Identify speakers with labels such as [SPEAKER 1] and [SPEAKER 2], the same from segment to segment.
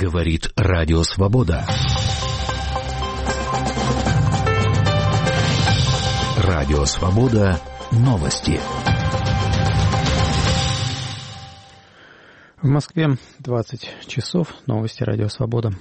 [SPEAKER 1] Говорит Радио Свобода. Радио Свобода. Новости.
[SPEAKER 2] В Москве 20 часов. Новости Радио Свобода.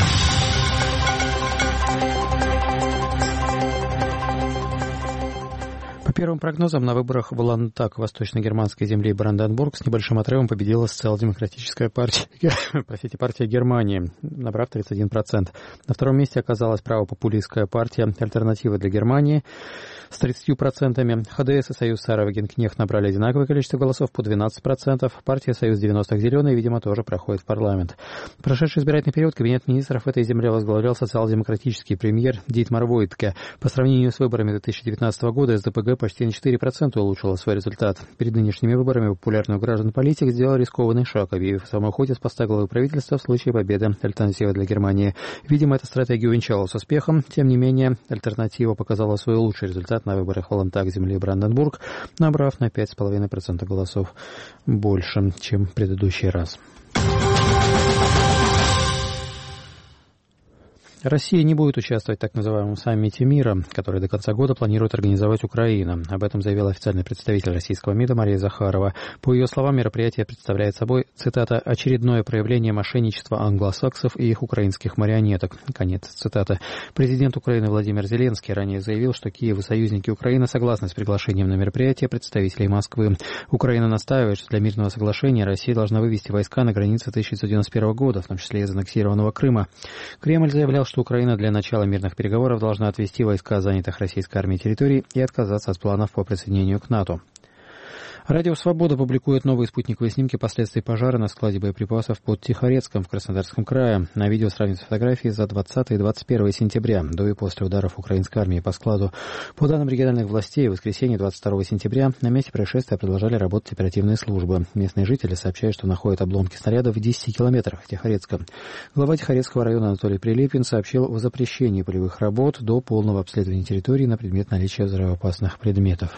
[SPEAKER 2] По первым прогнозам, на выборах в Ландтаг восточно-германской земли Бранденбург с небольшим отрывом победила социал-демократическая партия Германии, набрав 31%. На втором месте оказалась правопопулистская партия «Альтернатива для Германии» с 30%. ХДС и Союз Сара Вагенкнехт набрали одинаковое количество голосов по 12%. Партия Союз 90-х Зеленые, видимо, тоже проходит в парламент. В прошедший избирательный период кабинет министров этой земли возглавлял социал-демократический премьер Дитмар Войтке. По сравнению с выборами 2019 года СДПГ почти на 4% улучшила свой результат. Перед нынешними выборами популярный у граждан политик сделал рискованный шаг, объявив о самом уходе с поста главы правительства в случае победы «Альтернативы для Германии». Видимо, эта стратегия увенчалась успехом. Тем не менее, «Альтернатива» показала свой лучший результат на выборах в Ландтаг земли Бранденбург, набрав на 5,5% голосов больше, чем в предыдущий раз. Россия не будет участвовать в так называемом саммите мира, который до конца года планирует организовать Украина. Об этом заявила официальный представитель российского МИДа Мария Захарова. По ее словам, мероприятие представляет собой, цитата, «очередное проявление мошенничества англосаксов и их украинских марионеток». Конец цитаты. Президент Украины Владимир Зеленский ранее заявил, что Киев и союзники Украины согласны с приглашением на мероприятие представителей Москвы. Украина настаивает, что для мирного соглашения Россия должна вывести войска на границе 1991 года, в том числе из аннексированного Крыма. Кремль заявлял, что Украина для начала мирных переговоров должна отвести войска занятых российской армией территорий и отказаться от планов по присоединению к НАТО. Радио «Свобода» публикует новые спутниковые снимки последствий пожара на складе боеприпасов под Тихорецком в Краснодарском крае. На видео сравниваются фотографии за 20 и 21 сентября, до и после ударов украинской армии по складу. По данным региональных властей, в воскресенье 22 сентября на месте происшествия продолжали работать оперативные службы. Местные жители сообщают, что находят обломки снарядов в 10 километрах от Тихорецка. Глава Тихорецкого района Анатолий Прилепин сообщил о запрещении полевых работ до полного обследования территории на предмет наличия взрывоопасных предметов.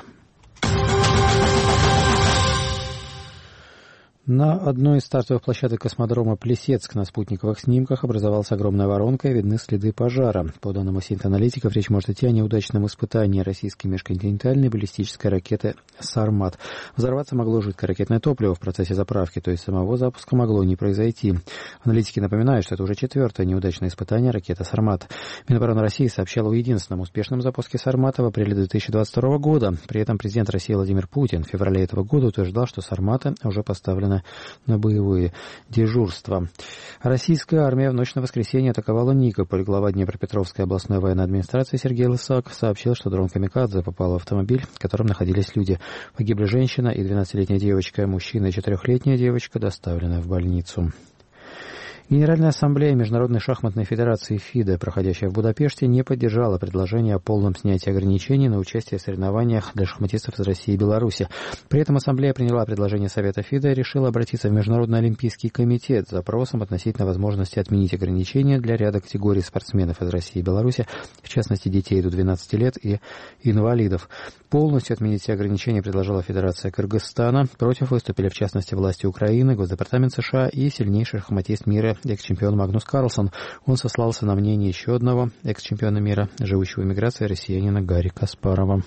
[SPEAKER 2] На одной из стартовых площадок космодрома Плесецк на спутниковых снимках образовалась огромная воронка и видны следы пожара. По данным синт-аналитиков, речь может идти о неудачном испытании российской межконтинентальной баллистической ракеты «Сармат». Взорваться могло жидкое ракетное топливо в процессе заправки, то есть самого запуска могло не произойти. Аналитики напоминают, что это уже четвертое неудачное испытание ракеты «Сармат». Минобороны России сообщала о единственном успешном запуске «Сармата» в апреле 2022 года. При этом президент России Владимир Путин в феврале этого года утверждал, что «Сарматы» уже поставлены на боевые дежурства. Российская армия в ночь на воскресенье атаковала Никополь. Глава Днепропетровской областной военной администрации Сергей Лысак сообщил, что дрон «Камикадзе» попал в автомобиль, в котором находились люди. Погибли женщина и 12-летняя девочка, мужчина и 4-летняя девочка доставлены в больницу. Генеральная ассамблея Международной шахматной федерации ФИДе, проходящая в Будапеште, не поддержала предложение о полном снятии ограничений на участие в соревнованиях для шахматистов из России и Беларуси. При этом ассамблея приняла предложение Совета ФИДе и решила обратиться в Международный олимпийский комитет с запросом относительно возможности отменить ограничения для ряда категорий спортсменов из России и Беларуси, в частности детей до 12 лет и инвалидов. Полностью отменить все ограничения предложила Федерация Кыргызстана. Против выступили в частности власти Украины, Госдепартамент США и сильнейший шахматист мира экс-чемпион Магнус Карлсон. Он сослался на мнение еще одного экс-чемпиона мира, живущего в эмиграции россиянина Гарри Каспарова.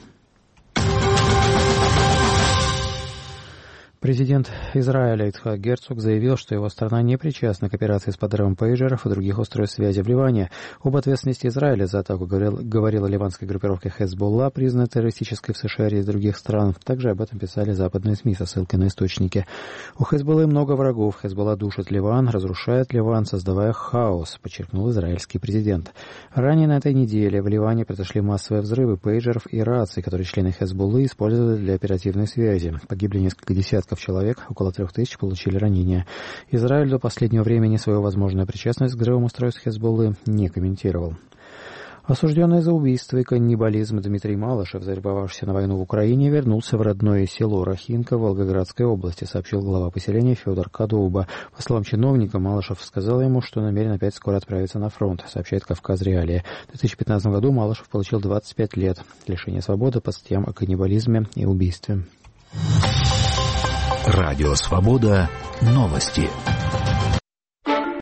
[SPEAKER 2] Президент Израиля Ицхак Герцог заявил, что его страна не причастна к операции с подрывом пейджеров и других устройств связи в Ливане. Об ответственности Израиля за атаку говорила ливанская группировка Хезболла, признанная террористической в США и из других стран. Также об этом писали западные СМИ со ссылкой на источники. У Хезболлы много врагов. Хезболла душит Ливан, разрушает Ливан, создавая хаос, подчеркнул израильский президент. Ранее на этой неделе в Ливане произошли массовые взрывы пейджеров и раций, которые члены Хезболлы использовали для оперативной связи. Погибли несколько десятков человек, около 3000 получили ранения. Израиль до последнего времени свою возможную причастность к взрывам устройств Хезболлы не комментировал. Осужденный за убийство и каннибализм Дмитрий Малышев, завербовавшийся на войну в Украине, вернулся в родное село Рахинка в Волгоградской области, сообщил глава поселения Федор Кадоуба. По словам чиновника, Малышев сказал ему, что намерен опять скоро отправиться на фронт, сообщает Кавказ Реалии. В 2015 году Малышев получил 25 лет лишения свободы по статьям о каннибализме и убийстве.
[SPEAKER 1] Радио «Свобода». Новости.